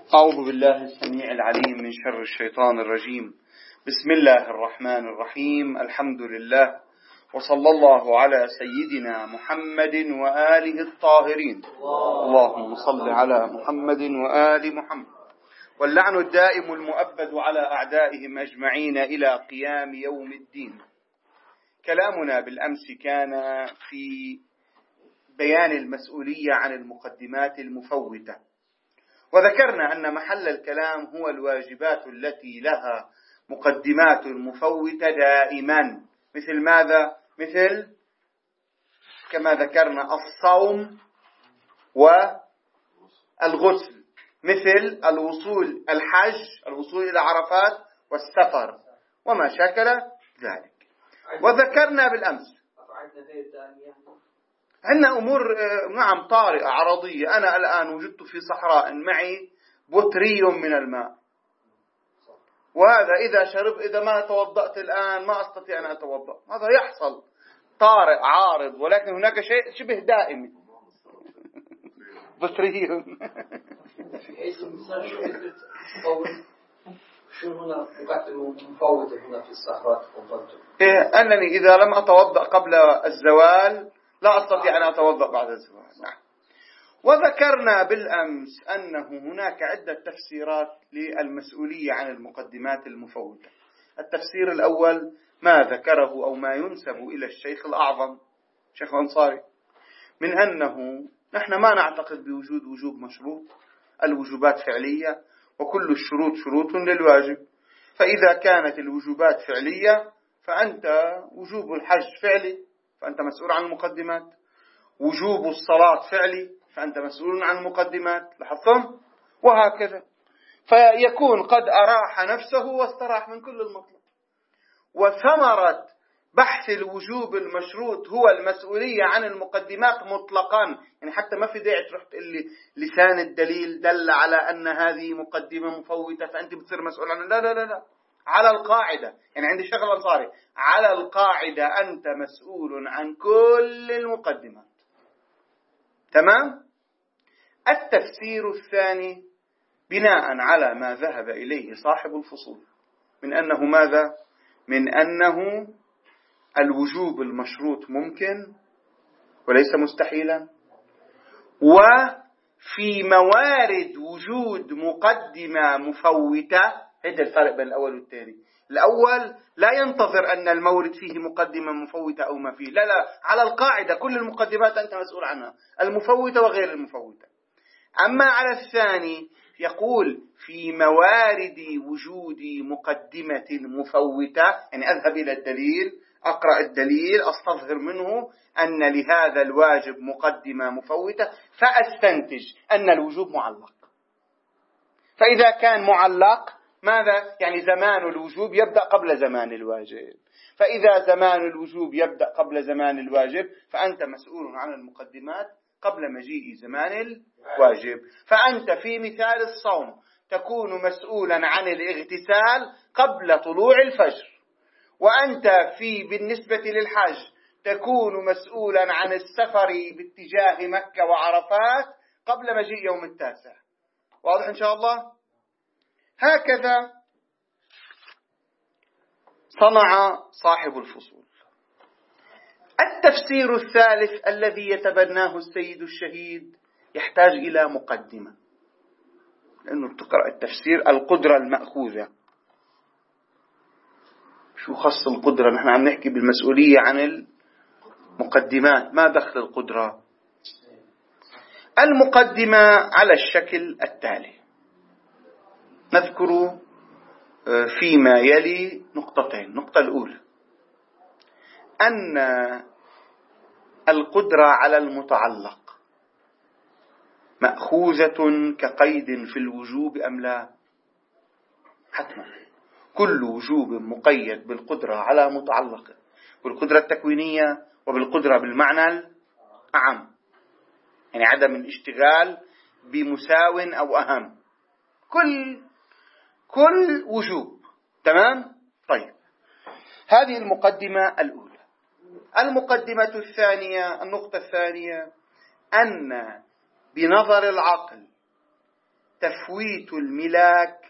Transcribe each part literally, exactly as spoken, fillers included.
أعوذ بالله السميع العليم من شر الشيطان الرجيم. بسم الله الرحمن الرحيم. الحمد لله، وصلى الله على سيدنا محمد وآله الطاهرين. اللهم صل على محمد وآل محمد. واللعن الدائم المؤبد على أعدائهم أجمعين إلى قيام يوم الدين. كلامنا بالأمس كان في بيان المسؤولية عن المقدمات المفوتة، وذكرنا أن محل الكلام هو الواجبات التي لها مقدمات مفوتة دائما، مثل ماذا؟ مثل كما ذكرنا الصوم والغسل، مثل الوصول الحج، الوصول إلى عرفات، والسفر وما شاكل ذلك. وذكرنا بالأمس عندنا أمور نعم طارئة عرضية. أنا الآن وجدت في صحراء معي بطري من الماء، وهذا إذا شرب إذا ما توضأت الآن ما أستطيع أن أتوضأ. هذا يحصل طارئ عارض، ولكن هناك شيء شبه دائم بطري. شو هنا مقدمة مفوتة هنا في الصحراء؟ إيه، أنني إذا لم أتوضأ قبل الزوال لا أستطيع أن أتوضأ بعد الزوال. نعم. وذكرنا بالأمس أنه هناك عدة تفسيرات للمسؤولية عن المقدمات المفوتة. التفسير الأول ما ذكره أو ما ينسب إلى الشيخ الأعظم شيخ الأنصاري من أنه نحن ما نعتقد بوجود وجوب مشروط، الوجوبات فعلية، وكل الشروط شروط للواجب. فإذا كانت الوجوبات فعلية فأنت وجوب الحج فعلي فأنت مسؤول عن المقدمات، وجوب الصلاة فعلي فأنت مسؤول عن المقدمات، لاحظتم؟ وهكذا، فيكون قد أراح نفسه واستراح من كل المطلب. وثمرة بحث الوجوب المشروط هو المسؤولية عن المقدمات مطلقا، يعني حتى ما في داعي تروح تقول لي لسان الدليل دل على أن هذه مقدمة مفوتة فأنت بتصير مسؤول عنها. لا لا لا لا، على القاعدة، يعني عند الشيخ الأنصاري على القاعدة أنت مسؤول عن كل المقدمات. تمام؟ التفسير الثاني بناء على ما ذهب إليه صاحب الفصول من أنه ماذا؟ من أنه الوجوب المشروط ممكن وليس مستحيلا، وفي موارد وجود مقدمة مفوتة. هذا الفرق بين الأول والثاني. الأول لا ينتظر أن المورد فيه مقدمة مفوتة أو ما فيه، لا لا، على القاعدة كل المقدمات أنت مسؤول عنها، المفوتة وغير المفوتة. أما على الثاني يقول في موارد وجود مقدمة مفوتة، يعني أذهب إلى الدليل، أقرأ الدليل، أستظهر منه أن لهذا الواجب مقدمة مفوتة، فأستنتج أن الوجوب معلق. فإذا كان معلق ماذا؟ يعني زمان الوجوب يبدأ قبل زمان الواجب. فإذا زمان الوجوب يبدأ قبل زمان الواجب فأنت مسؤول عن المقدمات قبل مجيء زمان الواجب. فأنت في مثال الصوم تكون مسؤولا عن الاغتسال قبل طلوع الفجر، وأنت في بالنسبة للحج تكون مسؤولا عن السفر باتجاه مكة وعرفات قبل مجيء يوم التاسع. واضح إن شاء الله؟ هكذا صنع صاحب الفصول. التفسير الثالث الذي يتبناه السيد الشهيد يحتاج إلى مقدمة، لأنه تقرأ التفسير القدرة المأخوذة. شو خص القدرة؟ نحن عم نحكي بالمسؤولية عن المقدمات، ما دخل القدرة؟ المقدمة على الشكل التالي، نذكر فيما يلي نقطتين. النقطة الأولى أن القدرة على المتعلق مأخوذة كقيد في الوجوب أم لا؟ حتما كل وجوب مقيد بالقدرة على متعلق، بالقدرة التكوينية وبالقدرة بالمعنى الأعم، يعني عدم الاشتغال بمساو أو أهم، كل كل وجوب. تمام؟ طيب، هذه المقدمة الأولى. المقدمة الثانية، النقطة الثانية، أن بنظر العقل تفويت الملاك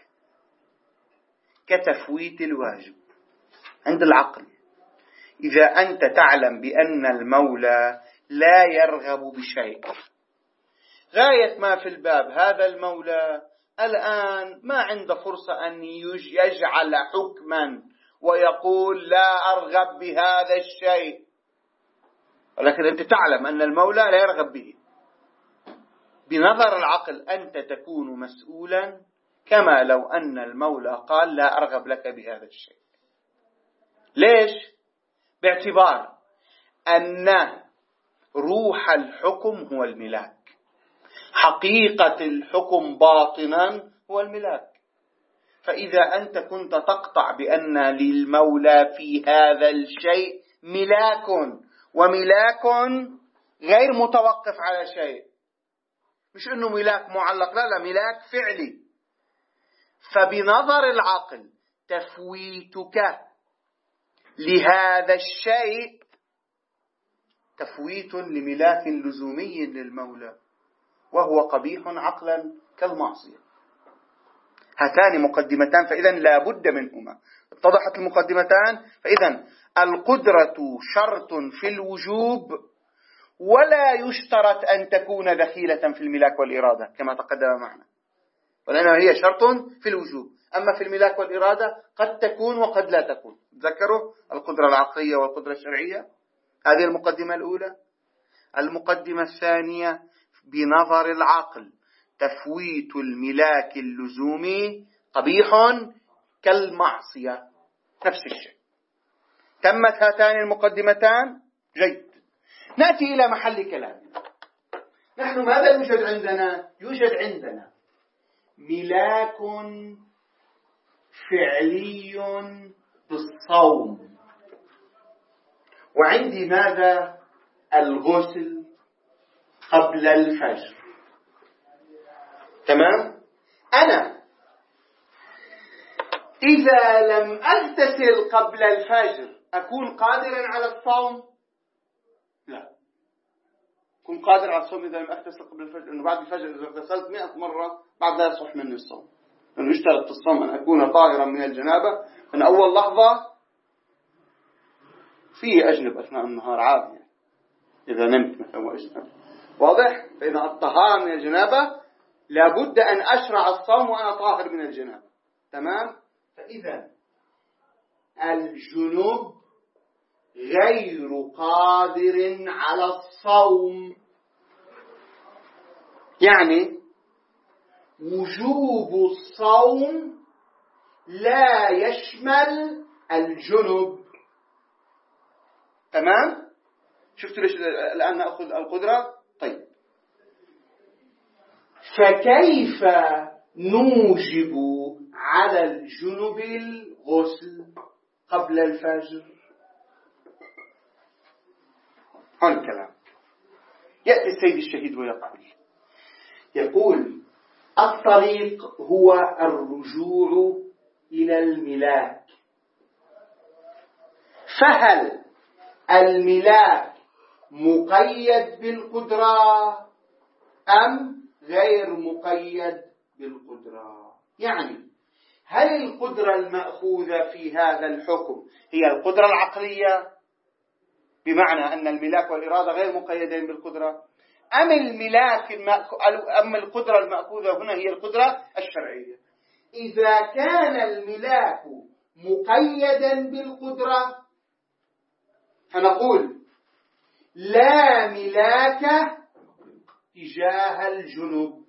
كتفويت الواجب عند العقل. إذا أنت تعلم بأن المولى لا يرغب بشيء، غاية ما في الباب هذا المولى الآن ما عنده فرصة أن يجعل حكما ويقول لا أرغب بهذا الشيء، ولكن أنت تعلم أن المولى لا يرغب به. بنظر العقل أنت تكون مسؤولا كما لو أن المولى قال لا أرغب لك بهذا الشيء. ليش؟ باعتبار أن روح الحكم هو الملاك، حقيقة الحكم باطنا هو الملاك. فإذا أنت كنت تقطع بأن للمولى في هذا الشيء ملاك، وملاك غير متوقف على شيء، مش أنه ملاك معلق، لا لا، ملاك فعلي. فبنظر العقل تفويتك لهذا الشيء تفويت لملاك لزومي للمولى، وهو قبيح عقلا كالمعصية. هاتان مقدمتان، فإذا لا بد منهما. اتضحت المقدمتان، فإذا القدرة شرط في الوجوب، ولا يشترط أن تكون دخيلة في الملاك والإرادة كما تقدم معنا، ولأنها هي شرط في الوجوب. أما في الملاك والإرادة قد تكون وقد لا تكون. تذكروا القدرة العقلية والقدرة الشرعية. هذه المقدمة الأولى. المقدمة الثانية بنظر العقل تفويت الملاك اللزومي قبيح كالمعصية، نفس الشيء. تمت هاتان المقدمتان. جيد، نأتي إلى محل كلام. نحن ماذا يوجد عندنا؟ يوجد عندنا ملاك فعلي بالصوم، وعندي ماذا؟ الغسل قبل الفجر. تمام؟ أنا إذا لم أغتسل قبل الفجر أكون قادرا على الصوم؟ لا، أكون قادر على الصوم إذا لم أغتسل قبل الفجر، لأنه بعد الفجر إذا اغتسلت مئة مرة بعد لا يصح مني الصوم، لأنه يشترط في الصوم أن أكون طاهرا من الجنابة من أول لحظة. فيه أجنب أثناء النهار عادي، إذا نمت مثلا وأجنب، واضح؟ فإذا الطهارة من الجنابة لابد أن أشرع الصوم وأنا طاهر من الجنابة. تمام؟ فإذا الجنوب غير قادر على الصوم، يعني وجوب الصوم لا يشمل الجنوب. تمام؟ شفتوا ليش الآن نأخذ القدرة؟ طيب، فكيف نوجب على الجنب الغسل قبل الفجر؟ هون الكلام. يأتي السيد الشهيد ويقول يقول الطريق هو الرجوع إلى الملاك. فهل الملاك مقيد بالقدرة أم غير مقيد بالقدرة؟ يعني هل القدرة المأخوذة في هذا الحكم هي القدرة العقلية بمعنى أن الملاك والإرادة غير مقيدين بالقدرة، أم الملاك أم القدرة المأخوذة هنا هي القدرة الشرعية؟ إذا كان الملاك مقيدا بالقدرة فنقول لا ملاك تجاه الجنوب.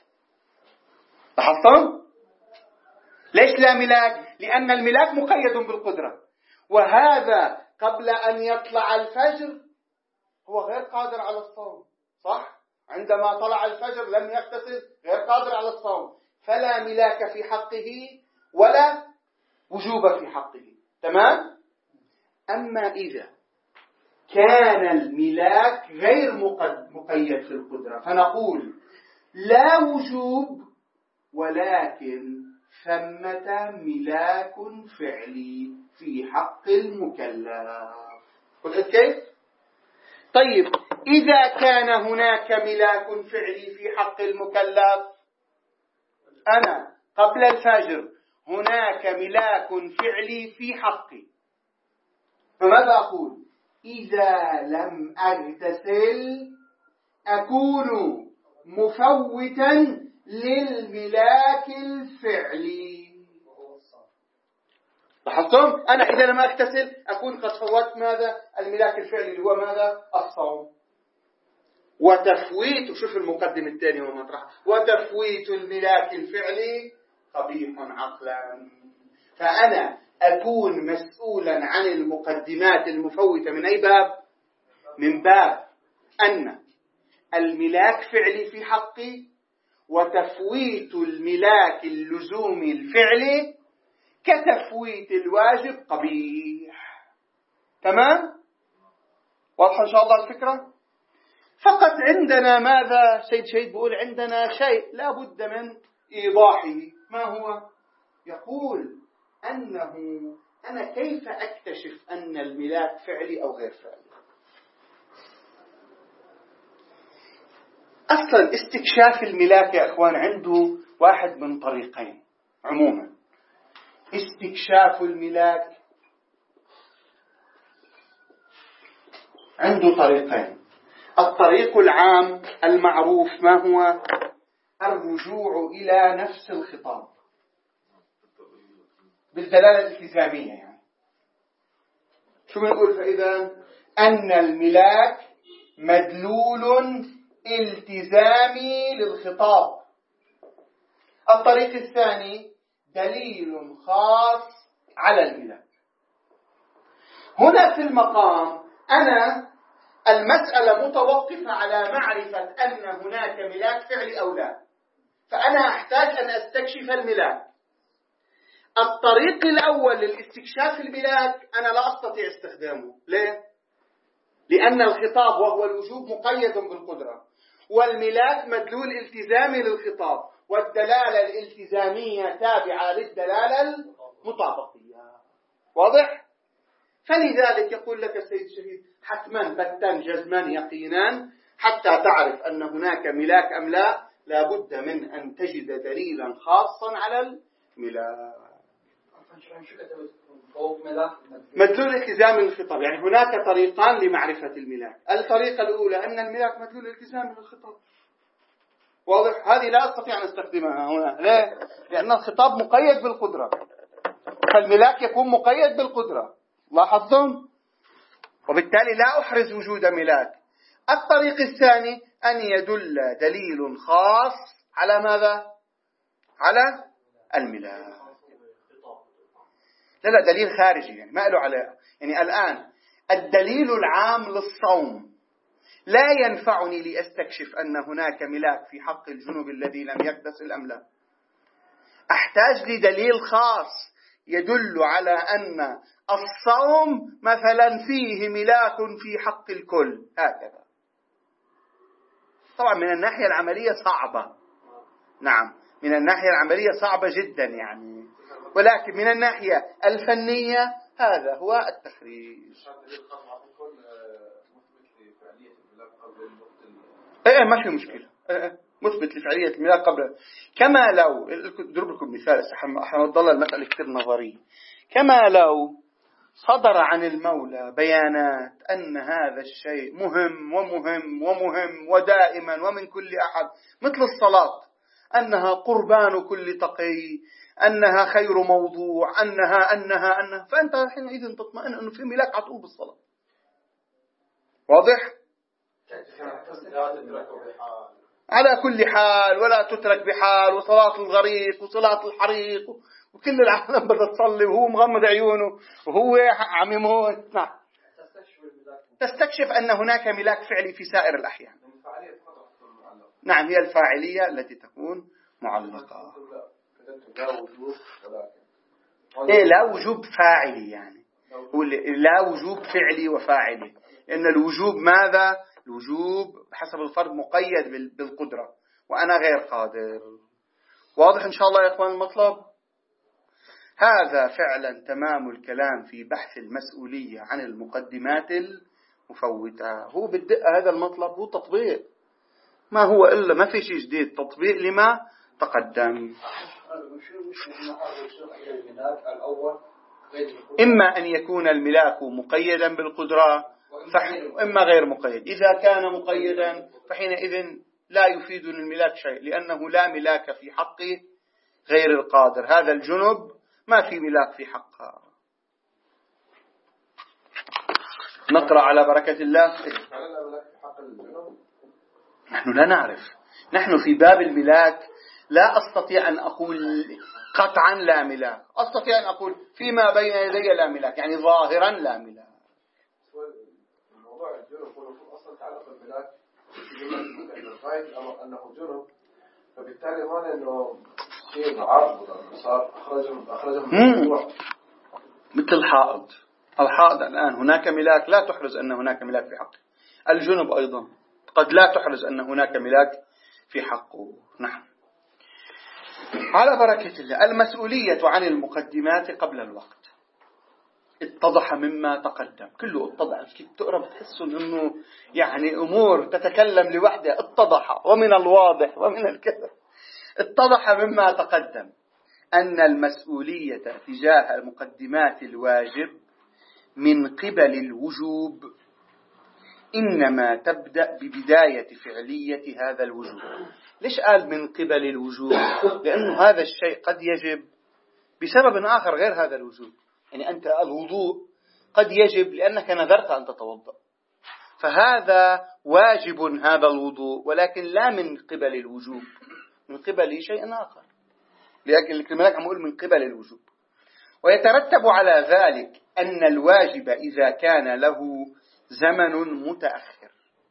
لاحظتم؟ ليش لا ملاك؟ لأن الملاك مقيد بالقدرة، وهذا قبل أن يطلع الفجر هو غير قادر على الصوم، صح؟ عندما طلع الفجر لم يغتسل، غير قادر على الصوم، فلا ملاك في حقه ولا وجوب في حقه. تمام؟ أما إذا كان الملاك غير مقيد في القدرة فنقول لا وجوب، ولكن ثمة ملاك فعلي في حق المكلف. قلت كيف؟ طيب، إذا كان هناك ملاك فعلي في حق المكلف أنا قبل الفجر هناك ملاك فعلي في حقي، فماذا أقول؟ إذا لم أغتسل أكون مفوتا للملاك الفعلي. لاحظتم؟ أنا إذا لم أغتسل أكون قد فوت ماذا؟ الملاك الفعلي اللي هو ماذا؟ الصوم. وتفويت، شوف المقدم الثاني ومطرح، وتفويت الملاك الفعلي قبيح عقلا. فأنا أكون مسؤولا عن المقدمات المفوتة من أي باب؟ من باب أن الملاك فعلي في حقي، وتفويت الملاك اللزومي الفعلي كتفويت الواجب قبيح. تمام؟ واضح إن شاء الله الفكرة؟ فقط عندنا ماذا؟ سيد شهيد بيقول عندنا شيء لا بد من إيضاحه. ما هو؟ يقول أنه أنا كيف أكتشف أن الملاك فعلي أو غير فعلي؟ أصلا استكشاف الملاك يا أخوان عنده واحد من طريقين عموما. استكشاف الملاك عنده طريقين. الطريق العام المعروف ما هو؟ الرجوع إلى نفس الخطاب بالدلالة الالتزامية. يعني شو بنقول؟ فإذا أن الملاك مدلول التزامي للخطاب. الطريق الثاني دليل خاص على الملاك. هنا في المقام أنا المسألة متوقفة على معرفة أن هناك ملاك فعلي أو لا، فأنا أحتاج أن أستكشف الملاك. الطريق الأول للاستكشاف الملاك أنا لا أستطيع استخدامه. ليه؟ لأن الخطاب وهو الوجوب مقيد بالقدرة، والملاك مدلول التزامي للخطاب، والدلالة الالتزامية تابعة للدلالة المطابقية. واضح؟ فلذلك يقول لك السيد شهيد حتما بتا جزما يقينا حتى تعرف أن هناك ملاك أم لا، لابد من أن تجد دليلا خاصا على الملاك. مدلول التزام للخطاب، يعني هناك طريقان لمعرفة الملاك. الطريقة الأولى أن الملاك مدلول التزام للخطاب. واضح؟ هذه لا أستطيع أن استخدمها هنا. ليه؟ لأن الخطاب مقيد بالقدرة، فالملاك يكون مقيد بالقدرة. لاحظتم؟ وبالتالي لا أحرز وجود ملاك. الطريق الثاني أن يدل دليل خاص على ماذا؟ على الملاك. لا لا دليل خارجي، يعني ما له علاقة. يعني الآن الدليل العام للصوم لا ينفعني لأستكشف أن هناك ملاك في حق الجنوب الذي لم يغتسل أم لا. أحتاج لدليل خاص يدل على أن الصوم مثلا فيه ملاك في حق الكل، هكذا. طبعا من الناحية العملية صعبة، نعم من الناحية العملية صعبة جدا يعني، ولكن من الناحية الفنية هذا هو التخريج. ايه ما في مشكلة، مثبت لفعلية الملاك قبل. كما لو اضرب لكم مثال، حنضل المسألة كثير نظرية. كما لو صدر عن المولى بيانات أن هذا الشيء مهم ومهم ومهم ودائما ومن كل أحد، مثل الصلاة، أنها قربان كل تقي، أنها خير موضوع، أنها أنها أنها فأنت حينئذ تطمئن أنه في ملاك عطول بالصلاة. واضح؟ على كل حال ولا تترك بحال، وصلاة الغريق وصلاة الحريق وكل العالم بدها تصلي وهو مغمض عيونه وهو عم يموت. نعم. تستكشف أن هناك ملاك فعلي في سائر الأحيان. نعم هي الفاعلية التي تكون معلقة. إيه لا وجوب فاعلي، يعني هو لا وجوب فعلي وفاعلي، لأن الوجوب ماذا؟ الوجوب حسب الفرد مقيد بالقدرة وأنا غير قادر. واضح إن شاء الله يا إخوان المطلب؟ هذا فعلا تمام الكلام في بحث المسؤولية عن المقدمات المفوتة. هو بالدقة هذا المطلب هو تطبيق، ما هو إلا ما في شيء جديد، تطبيق لما تقدم. إما أن يكون الملاك مقيدا بالقدرة وإما غير مقيد. إذا كان مقيدا فحينئذ لا يفيد الملاك شيء، لأنه لا ملاك في حق غير القادر. هذا الجنب ما في ملاك في حقها. نقرأ على بركة الله. نحن لا نعرف. نحن في باب الملاك لا أستطيع أن أقول قطعا لا ملاك، أستطيع أن أقول فيما بين يدي لا ملاك، يعني ظاهرا لا ملاك. موضوع الجنب هو أصلا تعلق بالملاك الغاية أنه جنب، فبالتالي هون إنه شيء عرض صار أخرجهم أخرجهم من الموضوع مثل الحائض. الحائض الآن هناك ملاك لا تحرز أن هناك ملاك في حقه. الجنب أيضا قد لا تحرز أن هناك ملاك في حقه. نعم. على بركة الله. المسؤولية عن المقدمات قبل الوقت اتضح مما تقدم. كله اتضح. كيف تقرأ بتحسوا أنه يعني أمور تتكلم لوحدها. اتضح ومن الواضح ومن الكذب. اتضح مما تقدم أن المسؤولية تجاه مقدمات الواجب من قبل الوجوب إنما تبدأ ببداية فعلية هذا الوجوب. ليش قال من قبل الوجوب؟ لأنه هذا الشيء قد يجب بسبب آخر غير هذا الوجوب. يعني أنت الوضوء قد يجب لأنك نذرت أن تتوضأ، فهذا واجب هذا الوضوء، ولكن لا من قبل الوجوب، من قبل شيء آخر. لكن الكلمات عم أقول من قبل الوجوب. ويترتب على ذلك أن الواجب إذا كان له زمن متأخر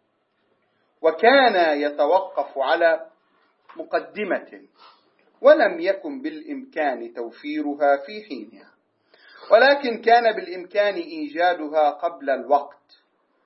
وكان يتوقف على مقدمة ولم يكن بالإمكان توفيرها في حينها، ولكن كان بالإمكان إيجادها قبل الوقت،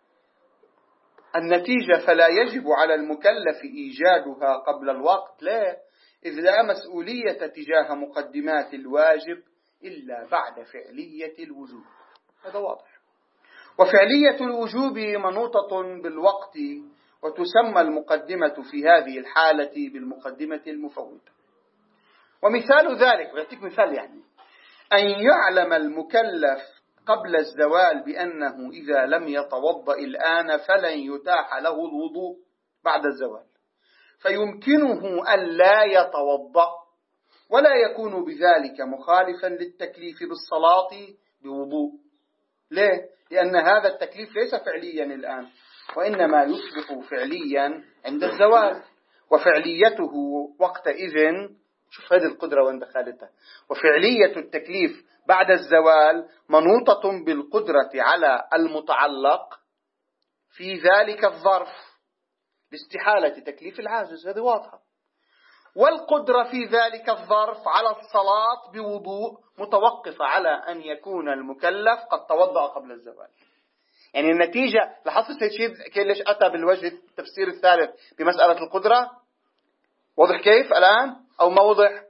النتيجة فلا يجب على المكلف إيجادها قبل الوقت، لا، إذ لا مسؤولية تجاه مقدمات الواجب إلا بعد فعلية الوجوب. هذا واضح. وفعلية الوجوب منوطة بالوقت، وتسمى المقدمة في هذه الحالة بالمقدمة المفوتة. ومثال ذلك، بعطيك مثال، يعني أن يعلم المكلف قبل الزوال بأنه إذا لم يتوضأ الآن فلن يتاح له الوضوء بعد الزوال، فيمكنه أن لا يتوضأ ولا يكون بذلك مخالفا للتكليف بالصلاة بوضوء. ليه؟ لأن هذا التكليف ليس فعليا الآن، وإنما يصبح فعليا عند الزوال، وفعليته وقتئذ، شوف هذه القدرة وين دخلتها، وفعلية التكليف بعد الزوال منوطة بالقدرة على المتعلق في ذلك الظرف لاستحالة تكليف العاجز، هذه واضحة. والقدرة في ذلك الظرف على الصلاة بوضوء متوقفة على أن يكون المكلف قد توضأ قبل الزوال. يعني النتيجة لاحظت الشيء ليش أتى بالوجه التفسير الثالث بمسألة القدرة؟ واضح كيف الآن أو ما وضح؟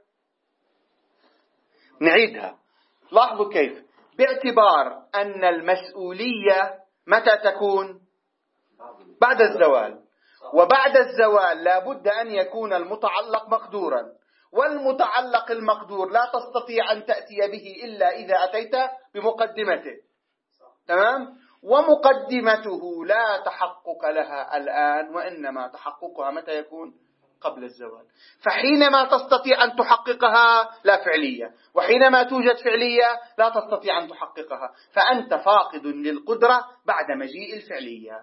نعيدها. لاحظوا كيف، باعتبار أن المسؤولية متى تكون؟ بعد الزوال، وبعد الزوال لا بد أن يكون المتعلق مقدورا، والمتعلق المقدور لا تستطيع أن تأتي به إلا إذا أتيت بمقدمته. تمام؟ ومقدمته لا تحقق لها الآن، وإنما تحققها متى يكون؟ قبل الزوال. فحينما تستطيع أن تحققها لا فعلية، وحينما توجد فعلية لا تستطيع أن تحققها، فأنت فاقد للقدرة بعد مجيء الفعلية.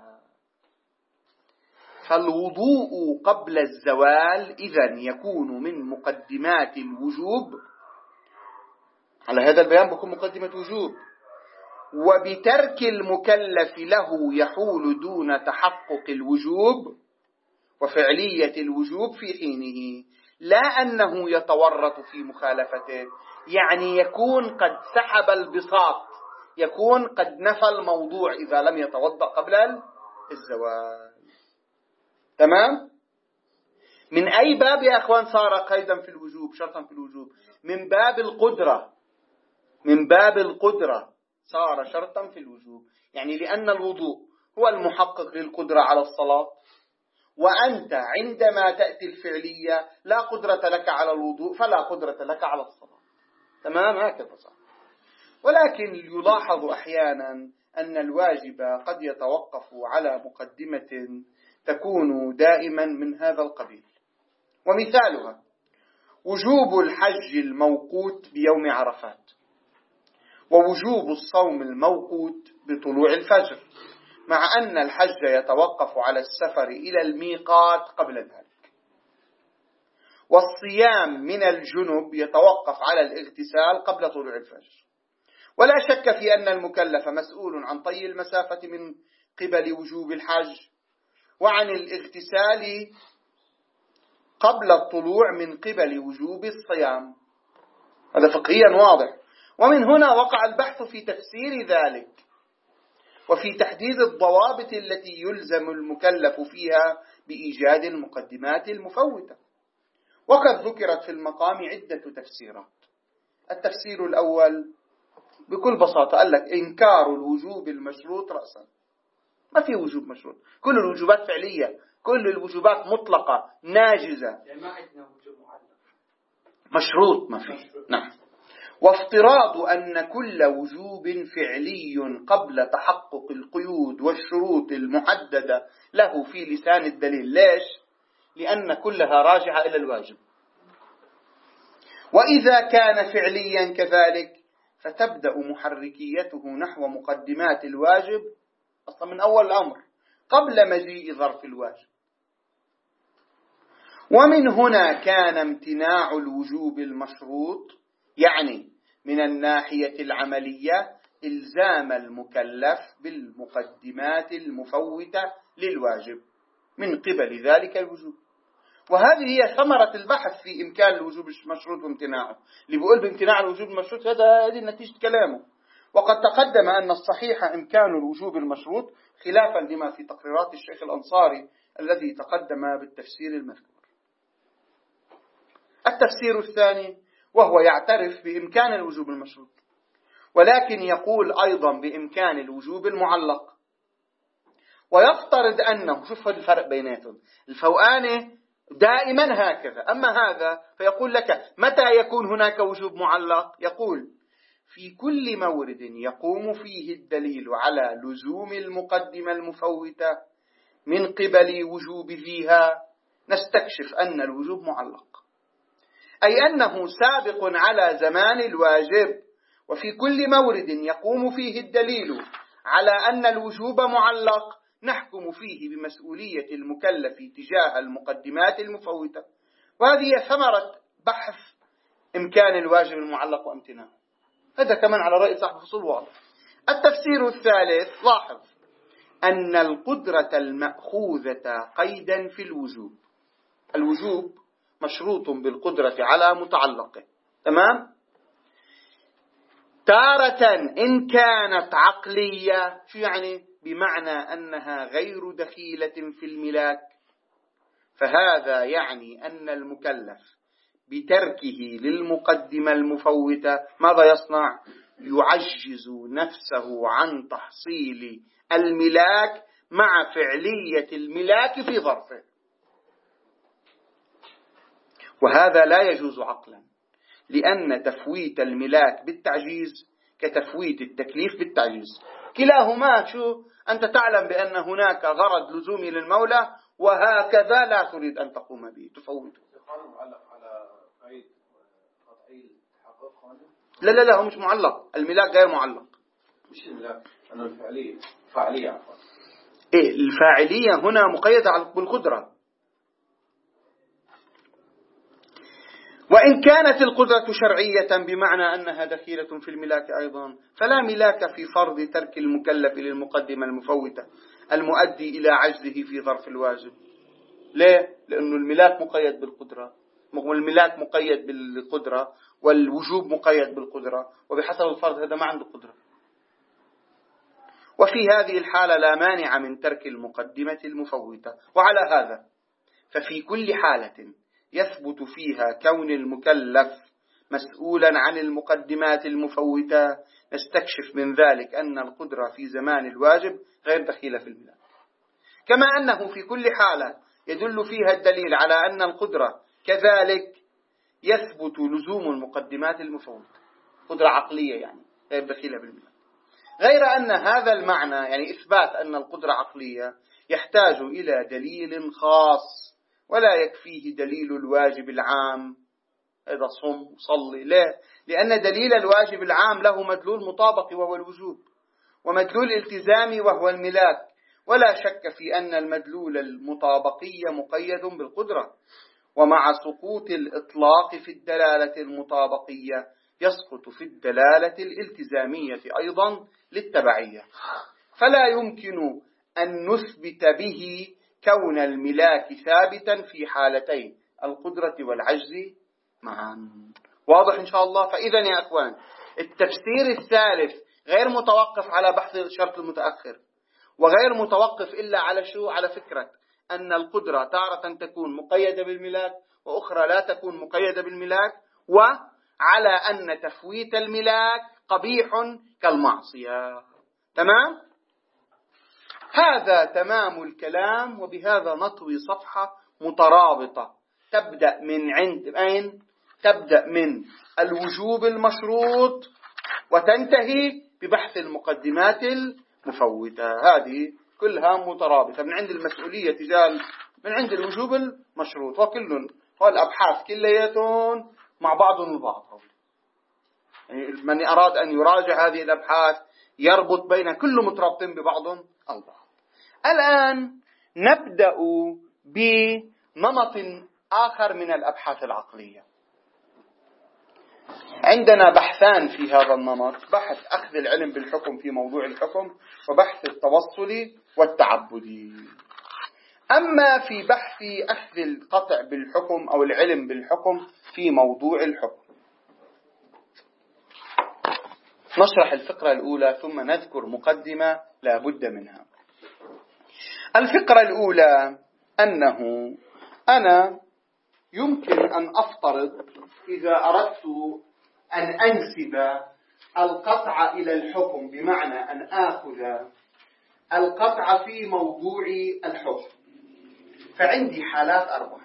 فالوضوء قبل الزوال إذن يكون من مقدمات الوجوب، على هذا البيان بكون مقدمة وجوب، وبترك المكلف له يحول دون تحقق الوجوب وفعلية الوجوب في حينه، لا أنه يتورط في مخالفته، يعني يكون قد سحب البساط، يكون قد نفى الموضوع إذا لم يتوضأ قبل الزوال. تمام؟ من أي باب يا أخوان صار قيدا في الوجوب، شرطا في الوجوب؟ من باب القدرة، من باب القدرة صار شرطا في الوجوب، يعني لأن الوضوء هو المحقق للقدرة على الصلاة، وأنت عندما تأتي الفعلية لا قدرة لك على الوضوء فلا قدرة لك على الصلاة. تمام؟ هكذا صح. ولكن يلاحظ أحيانا أن الواجب قد يتوقف على مقدمة تكون دائما من هذا القبيل، ومثالها وجوب الحج الموقوت بيوم عرفات، ووجوب الصوم الموقوت بطلوع الفجر، مع أن الحج يتوقف على السفر إلى الميقات قبل ذلك، والصيام من الجنب يتوقف على الاغتسال قبل طلوع الفجر. ولا شك في أن المكلف مسؤول عن طي المسافة من قبل وجوب الحج، وعن الاغتسال قبل الطلوع من قبل وجوب الصيام. هذا فقهيا واضح. ومن هنا وقع البحث في تفسير ذلك وفي تحديد الضوابط التي يلزم المكلف فيها بإيجاد المقدمات المفوتة. وقد ذكرت في المقام عدة تفسيرات. التفسير الأول بكل بساطة قال لك إنكار الوجوب المشروط رأسا. ما في وجوب مشروط، كل الوجوبات فعلية، كل الوجوبات مطلقة ناجزة. يعني ما عندنا وجوب معلق مشروط ما في. نعم. وافتراض أن كل وجوب فعلي قبل تحقق القيود والشروط المحددة له في لسان الدليل. ليش؟ لأن كلها راجعة إلى الواجب. وإذا كان فعليا كذلك فتبدأ محركيته نحو مقدمات الواجب أصلا من أول الأمر قبل مجيء ظرف الواجب. ومن هنا كان امتناع الوجوب المشروط يعني من الناحية العملية إلزام المكلف بالمقدمات المفوتة للواجب من قبل ذلك الوجوب. وهذه هي ثمرة البحث في إمكان الوجوب المشروط وامتناعه. اللي بيقول بامتناع الوجوب المشروط هذا هذه نتيجة كلامه. وقد تقدم أن الصحيح إمكان الوجوب المشروط خلافا لما في تقريرات الشيخ الأنصاري الذي تقدم بالتفسير المذكور. التفسير الثاني وهو يعترف بإمكان الوجوب المشروط، ولكن يقول أيضا بإمكان الوجوب المعلق، ويفترض أنه، شوف الفرق بيناتهم، الفوقاني دائما هكذا، أما هذا فيقول لك متى يكون هناك وجوب معلق؟ يقول في كل مورد يقوم فيه الدليل على لزوم المقدمة المفوتة من قبل وجوب ذيها نستكشف أن الوجوب معلق، أي أنه سابق على زمان الواجب. وفي كل مورد يقوم فيه الدليل على أن الوجوب معلق نحكم فيه بمسؤولية المكلف تجاه المقدمات المفوتة. وهذه ثمرة بحث إمكان الواجب المعلق وامتناعه. هذا كمان على رأي صاحب فصول واضح. التفسير الثالث، لاحظ أن القدرة المأخوذة قيدا في الوجوب. الوجوب مشروط بالقدرة على متعلقه، تمام؟ تارة إن كانت عقلية، شو يعني؟ بمعنى أنها غير دخيلة في الملاك، فهذا يعني أن المكلف بتركه للمقدمة المفوتة ماذا يصنع؟ يعجز نفسه عن تحصيل الملاك مع فعلية الملاك في ظرفه، وهذا لا يجوز عقلا، لأن تفويت الملاك بالتعجيز كتفويت التكليف بالتعجيز، كلاهما شو؟ أنت تعلم بأن هناك غرض لزومي للمولى وهكذا لا تريد أن تقوم به تفوته. لا لا لا هو مش معلق، الملاك غير معلق. مش الملاك، أنا الفعلية فعلية عفوا. إيه الفاعلية هنا مقيدة بالقدرة. وإن كانت القدرة شرعية بمعنى أنها دخيلة في الملاك أيضا، فلا ملاك في فرض ترك المكلف للمقدمة المفوتة المؤدي إلى عجزه في ظرف الواجب. ليه؟ لأنه الملاك مقيد بالقدرة، والملاك مقيد بالقدرة والوجوب مقيد بالقدرة، وبحسب الفرض هذا ما عنده قدرة. وفي هذه الحالة لا مانع من ترك المقدمة المفوتة. وعلى هذا ففي كل حالة يثبت فيها كون المكلف مسؤولا عن المقدمات المفوتة نستكشف من ذلك أن القدرة في زمان الواجب غير دخيلة في الملاك، كما أنه في كل حالة يدل فيها الدليل على أن القدرة كذلك يثبت لزوم المقدمات المفوتة، قدرة عقلية يعني غير دخيلة بالمعنى، غير أن هذا المعنى يعني إثبات أن القدرة عقلية يحتاج إلى دليل خاص، ولا يكفيه دليل الواجب العام إذا صم صلي، لا، لأن دليل الواجب العام له مدلول مطابق وهو الوجوب، ومدلول الالتزام وهو الملاك، ولا شك في أن المدلول المطابقي مقيد بالقدرة، ومع سقوط الإطلاق في الدلالة المطابقية يسقط في الدلالة الالتزامية أيضا للتبعية، فلا يمكن أن نثبت به كون الملاك ثابتا في حالتين القدرة والعجز معا. واضح إن شاء الله؟ فإذا يا أخوان التفسير الثالث غير متوقف على بحث الشرط المتأخر، وغير متوقف إلا على شو؟ على فكرة أن القدرة تارة تكون مقيدة بالملاك وأخرى لا تكون مقيدة بالملاك، وعلى أن تفويت الملاك قبيح كالمعصية. تمام؟ هذا تمام الكلام، وبهذا نطوي صفحة مترابطة تبدأ من عند أين؟ تبدأ من الوجوب المشروط وتنتهي ببحث المقدمات المفوتة. هذه كلها مترابطة من عند المسؤولية تجاه من عند الوجوب المشروط، وكل والأبحاث كلياتهم مع بعضهم البعض. يعني من أراد أن يراجع هذه الأبحاث يربط بين كل مترابطين ببعضهم البعض. الآن نبدأ بنمط آخر من الأبحاث العقلية. عندنا بحثان في هذا النمط: بحث أخذ العلم بالحكم في موضوع الحكم، وبحث التوصل والتعبدي. أما في بحث أخذ القطع بالحكم أو العلم بالحكم في موضوع الحكم، نشرح الفقرة الأولى ثم نذكر مقدمة لا بد منها. الفقرة الأولى أنه أنا يمكن أن أفترض إذا أردت أن أنسب القطع إلى الحكم، بمعنى أن آخذ القطع في موضوع الحكم، فعندي حالات أربعة.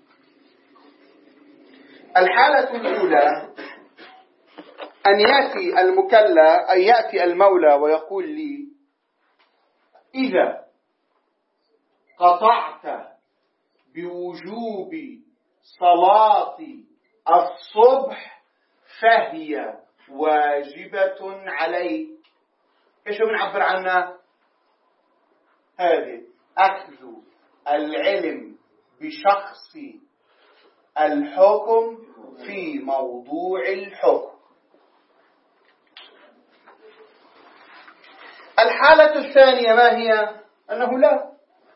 الحالة الأولى أن يأتي المكلف أن يأتي المولى ويقول لي: إذا قطعت بوجوب صلاة الصبح فهي واجبة عليك. ايش بنعبر عنها؟ هذه أخذ العلم بشخص الحكم في موضوع الحكم. الحالة الثانية ما هي؟ أنه لا،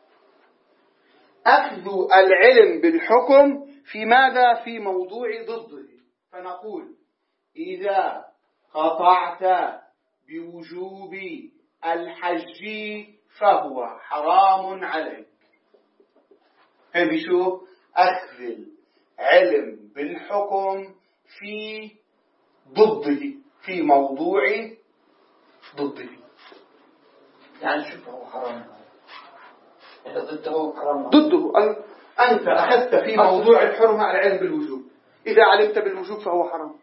أخذ العلم بالحكم في ماذا؟ في موضوع ضده، فنقول: إذا قطعت بوجوب الحج فهو حرام عليك. هذه شو؟ أخذ العلم بالحكم في ضده، في موضوع ضده. يعني شو هو حرام؟ يعني ضده حرام. ضده أنت أخذت في موضوع الحرمة العلم بالوجوب، إذا علمت بالوجوب فهو حرام.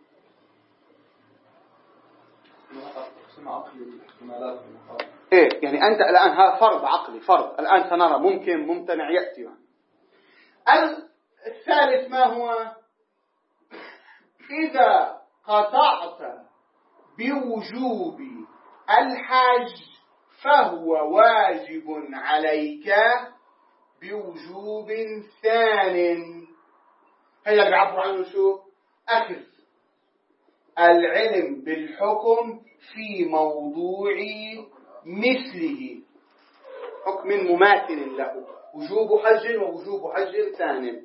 إيه يعني أنت الآن هذا فرض عقلي، فرض الآن سنرى ممكن ممتنع يأتي يعني. الثالث ما هو؟ إذا قطعت بوجوب الحج فهو واجب عليك بوجوب ثان. هذا اللي بيعبر عنه شو؟ أخذ العلم بالحكم في موضوع مثله، حكم مماثل له، وجوب حج ووجوب حج ثان.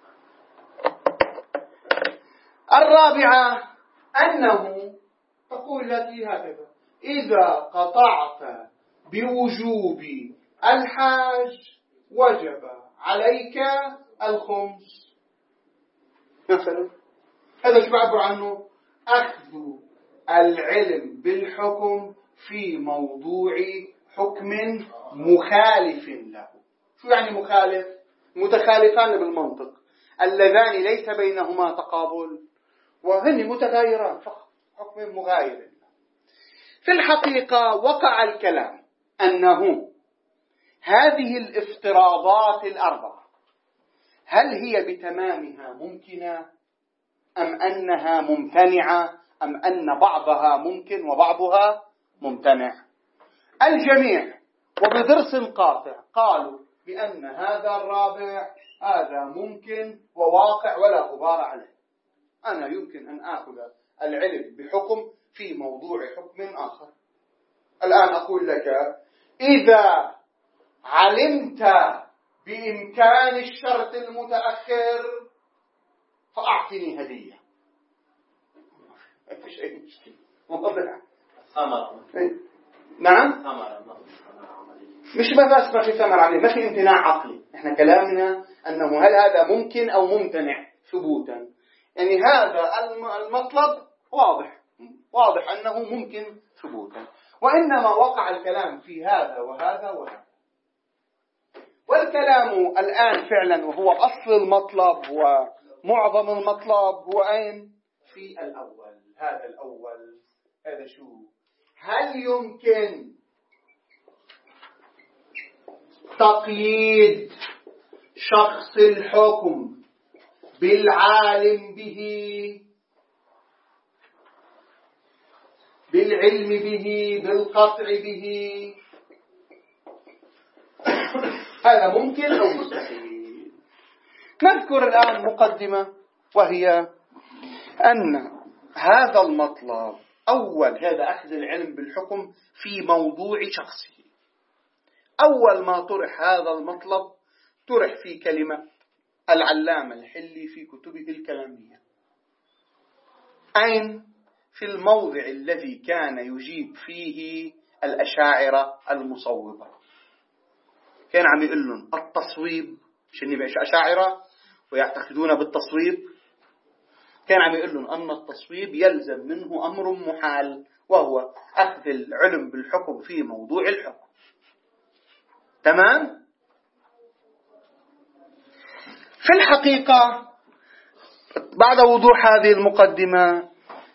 الرابعة أنه تقول التي هكذا: إذا قطعت بوجوب الحاج وجب عليك الخمس مثلا. هذا شو بعبر عنه؟ أخذ العلم بالحكم في موضوع حكم مخالف له. شو يعني مخالف؟ متخالفان بالمنطق اللذان ليس بينهما تقابل وهن متغايران فقط، حكم مغاير. في الحقيقة وقع الكلام أنه هذه الافتراضات الأربعة هل هي بتمامها ممكنة أم أنها ممتنعة أم أن بعضها ممكن وبعضها ممتنع؟ الجميع وبضرس قاطع قالوا بأن هذا الرابع هذا ممكن وواقع ولا غبار عليه. أنا يمكن أن آخذ العلم بحكم في موضوع حكم آخر. الآن أقول لك إذا علمت بإمكان الشرط المتأخر فأعطني هدية. ما في شيء مشكلة. واضح؟ نعم؟ مش بس ما في ثمر عملي، ما في امتناع عقلي. احنا كلامنا أنه هل هذا ممكن أو ممتنع ثبوتا. يعني هذا المطلب واضح واضح أنه ممكن ثبوتا، وإنما وقع الكلام في هذا وهذا وهذا. والكلام الآن فعلا وهو أصل المطلب ومعظم المطلب هو أين؟ في الأول. هذا الأول هذا شو؟ هل يمكن تقييد شخص الحكم بالعالم به بالعلم به بالقطع به؟ هذا ممكن أو مستحيل. نذكر الآن مقدمة وهي أن هذا المطلب أول هذا أخذ العلم بالحكم في موضوع شخصي. أول ما طرح هذا المطلب طرح في كلمة العلامة الحلي في كتبه الكلامية. أين؟ في الموضع الذي كان يجيب فيه الأشاعرة المصوبة. كان عم يقول لهم التصويب، شنو بيعيش أشاعرة ويعتقدون بالتصويب، كان عم يقول لهم أن التصويب يلزم منه أمر محال وهو أخذ العلم بالحكم في موضوع الحكم. تمام؟ في الحقيقة بعد وضوح هذه المقدمة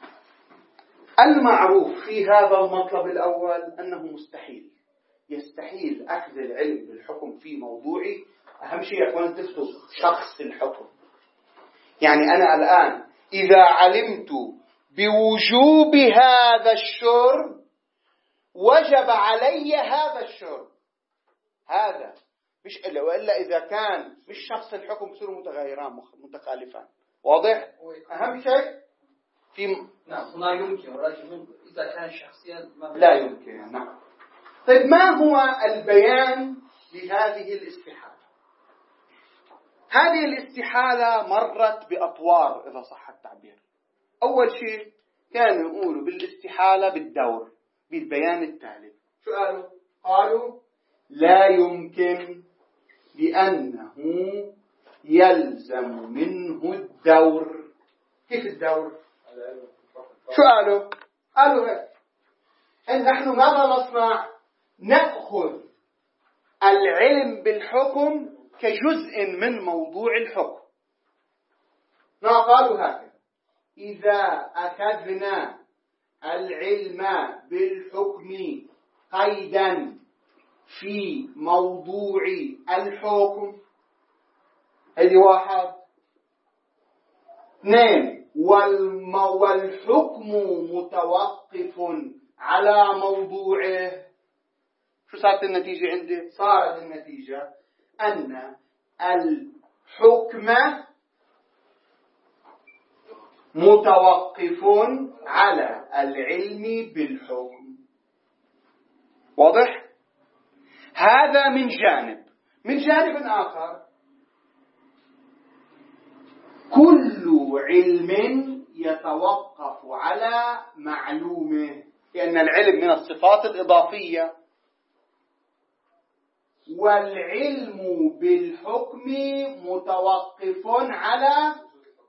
المعروف في هذا المطلب الأول أنه مستحيل يستحيل أخذ العلم بالحكم في موضوع أهم شيء يكون تفتو شخص الحكم. يعني أنا الآن إذا علمت بوجوب هذا الشرب وجب علي هذا الشرب. هذا مش إلا وإلا إذا كان مش شخص الحكم بصيروا متغيران متخالفان. واضح؟ أهم شيء في نعم ما يمكن ولكن إذا كان شخصيا ما لا يمكن. نعم. طيب ما هو البيان لهذه الاستحالة؟ هذه الاستحالة مرت بأطوار إذا صح التعبير. أول شيء كانوا يقولوا بالاستحالة بالدور بالبيان التالي. شو قالوا؟ قالوا لا يمكن لأنه يلزم منه الدور. كيف الدور؟ شو قالوا؟ قالوا هيك إن نحن ماذا نصنع؟ نأخذ العلم بالحكم كجزء من موضوع الحكم. ما قالوا هكذا إذا أخذنا العلم بالحكم قيدا في موضوع الحكم، هذه واحد. اثنين والحكم متوقف على موضوعه. شو صارت النتيجة عندي؟ صارت النتيجة أن الحكم متوقف على العلم بالحكم. واضح؟ هذا من جانب. من جانب آخر كل علم يتوقف على معلومه، لأن العلم من الصفات الإضافية، والعلم بالحكم متوقف على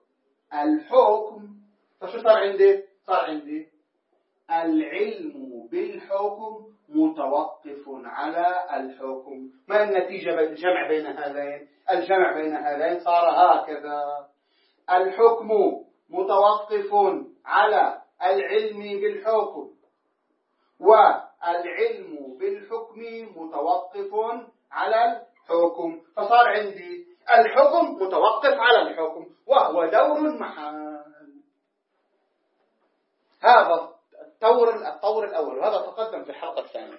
الحكم. فشو صار عندي؟ صار عندي العلم بالحكم متوقف على الحكم. ما النتيجة بالجمع بين هذين؟ الجمع بين هذين صار هكذا: الحكم متوقف على العلم بالحكم، والعلم بالحكم متوقف على الحكم. فصار عندي الحكم متوقف على الحكم وهو دور محال. هذا الطور الطور الأول، وهذا تقدم في الحلقة الثانية.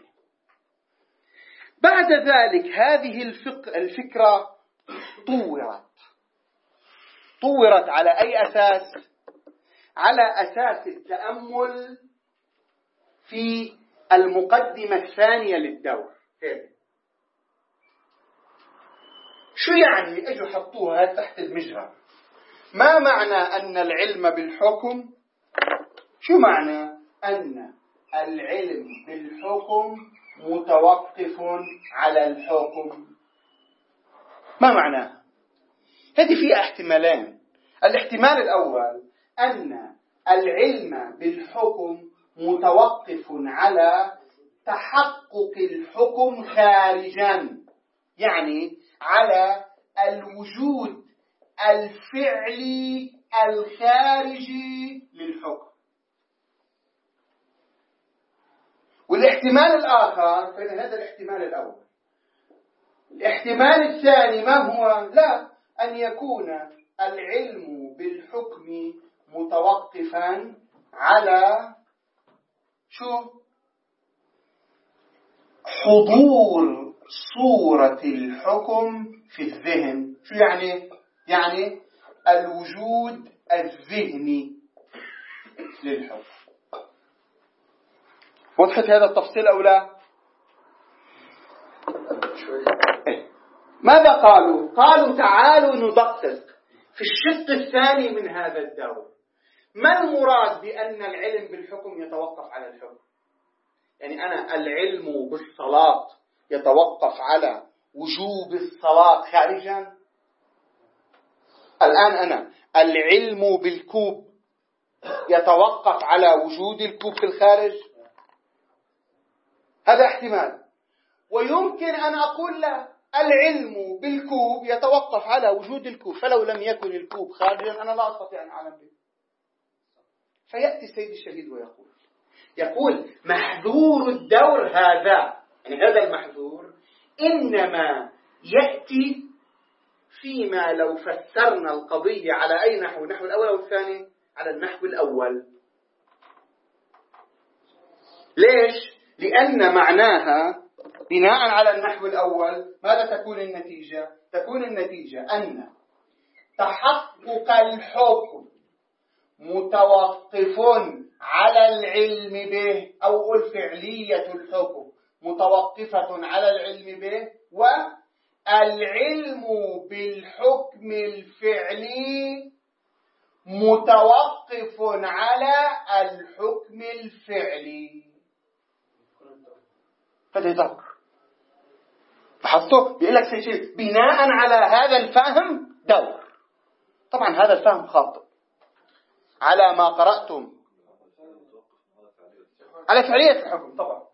بعد ذلك هذه الفكرة طورت طورت على أي أساس؟ على أساس التأمل في المقدمة الثانية للدور. شو يعني اجوا حطوها تحت المجرى؟ ما معنى أن العلم بالحكم؟ شو معنى أن العلم بالحكم متوقف على الحكم؟ ما معناه؟ هذه فيها احتمالين. الاحتمال الأول أن العلم بالحكم متوقف على تحقق الحكم خارجا، يعني على الوجود الفعلي الخارجي للحكم. والاحتمال الآخر، فإن هذا الاحتمال الأول. الاحتمال الثاني ما هو؟ لا، أن يكون العلم بالحكم متوقفا على شو؟ حضور صورة الحكم في الذهن. شو يعني؟ يعني الوجود الذهني للحكم. وضحت هذا التفصيل أو لا؟ ماذا قالوا؟ قالوا تعالوا ندقق في الشق الثاني من هذا الدور. ما المراد بأن العلم بالحكم يتوقف على الحكم؟ يعني أنا العلم بالصلاة يتوقف على وجوب الصلاة خارجا. الآن أنا العلم بالكوب يتوقف على وجود الكوب في الخارج. هذا احتمال. ويمكن أن أقول لا، العلم بالكوب يتوقف على وجود الكوب، فلو لم يكن الكوب خارجا أنا لا أستطيع أن أعلم به. فيأتي السيد الشهيد ويقول يقول محذور الدور هذا، يعني هذا المحذور إنما يأتي فيما لو فسرنا القضية على أي نحو، النحو الأول أو الثاني؟ على النحو الأول. ليش؟ لأن معناها بناء على النحو الأول ماذا تكون النتيجة؟ تكون النتيجة أن تحقق الحكم متوقف على العلم به، أو الفعلية الحكم متوقفة على العلم به، والعلم بالحكم الفعلي متوقف على الحكم الفعلي. هذا دور. لاحظتوا؟ بيقول لك شيء بناء على هذا الفهم دور. طبعا هذا الفهم خاطئ على ما قرأتم على فعلية الحكم. طبعا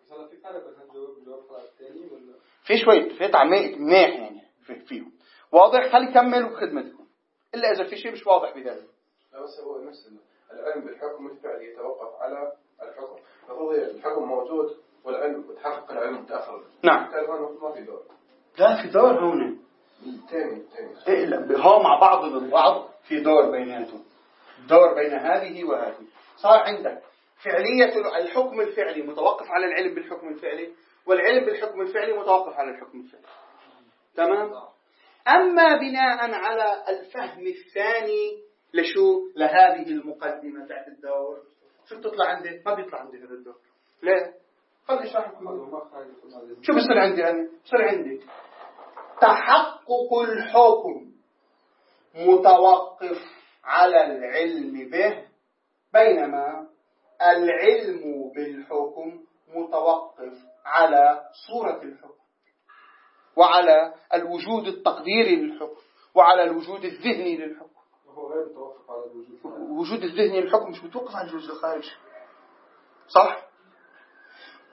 في شوية في تعميق منيح يعني فيهم واضح. خلي كملوا بخدمتكم إلا إذا في شيء مش واضح بذلك. لا بس هو نفس العلم بالحكم الفعلي يتوقف على الحكم. فهو الحكم موجود والعلم وتحقق العلم متأخر. نعم. ما في دور. لا في دور هون. تاني تاني. إيه لا هو مع بعض البعض في دور بيناتهم. دور بين هذه وهذه. صار عندك فعلية الحكم الفعلي متوقف على العلم بالحكم الفعلي، والعلم بالحكم الفعلي متوقف على الحكم الفعلي. تمام؟ أما بناء على الفهم الثاني لشو؟ لهذه المقدمة تحت الدور، شو بتطلع عندي؟ ما بيطلع عندي هذا الدور. ليه؟ خلي اشرح لكم. شو بصير عندي أنا؟ بصير عندي تحقق الحكم متوقف على العلم به، بينما العلم بالحكم متوقف على صورة الحكم وعلى الوجود التقديري للحكم وعلى الوجود الذهني للحكم. وهو غير متوقف على الوجود. الوجود الذهني للحكم مش متوقف على الوجود الخارجي. صح؟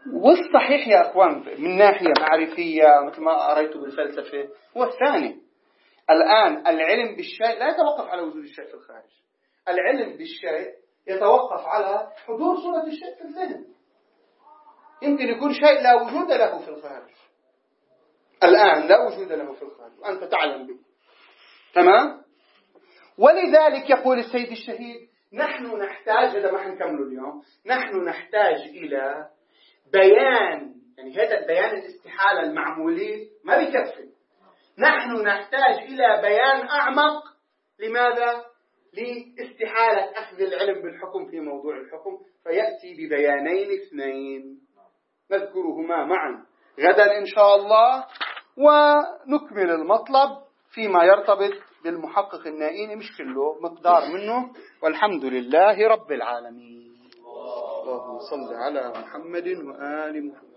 والصحيح يا أخوان من ناحية معرفية مثل ما أريت بالفلسفة هو الثاني. الآن العلم بالشيء لا يتوقف على وجود الشيء في الخارج، العلم بالشيء يتوقف على حضور صورة الشيء في الذهن. يمكن يكون شيء لا وجود له في الخارج، الآن لا وجود له في الخارج وأنت تعلم به، تمام؟ ولذلك يقول السيد الشهيد نحن نحتاج، هذا ما حنكمله اليوم، نحن نحتاج إلى بيان، يعني هذا البيان الاستحالة المعمولي ما بيكفي، نحن نحتاج إلى بيان أعمق. لماذا؟ لاستحالة أخذ العلم بالحكم في موضوع الحكم، فيأتي ببيانين اثنين نذكرهما معا غدا إن شاء الله، ونكمل المطلب فيما يرتبط بالمحقق النائين، مش كله مقدار منه. والحمد لله رب العالمين. اللهم صل على محمد وآل محمد.